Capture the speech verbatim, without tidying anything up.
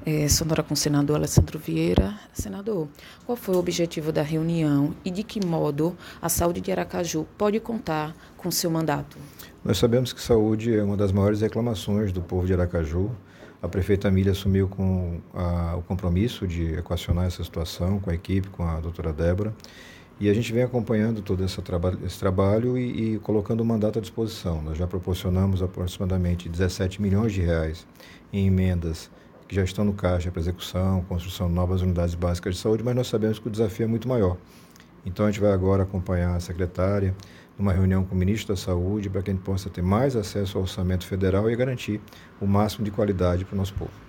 É, Sonora com o senador Alessandro Vieira. Senador, qual foi o objetivo da reunião e de que modo a saúde de Aracaju pode contar com seu mandato? Nós sabemos que saúde é uma das maiores reclamações do povo de Aracaju. A prefeita Amília assumiu com a, o compromisso de equacionar essa situação com a equipe, com a doutora Débora, e a gente vem acompanhando todo esse, traba esse trabalho e, e colocando o mandato à disposição. Nós já proporcionamos aproximadamente dezessete milhões de reais em emendas que já estão no caixa para execução, construção de novas unidades básicas de saúde, mas nós sabemos que o desafio é muito maior. Então a gente vai agora acompanhar a secretária numa reunião com o ministro da Saúde para que a gente possa ter mais acesso ao orçamento federal e garantir o máximo de qualidade para o nosso povo.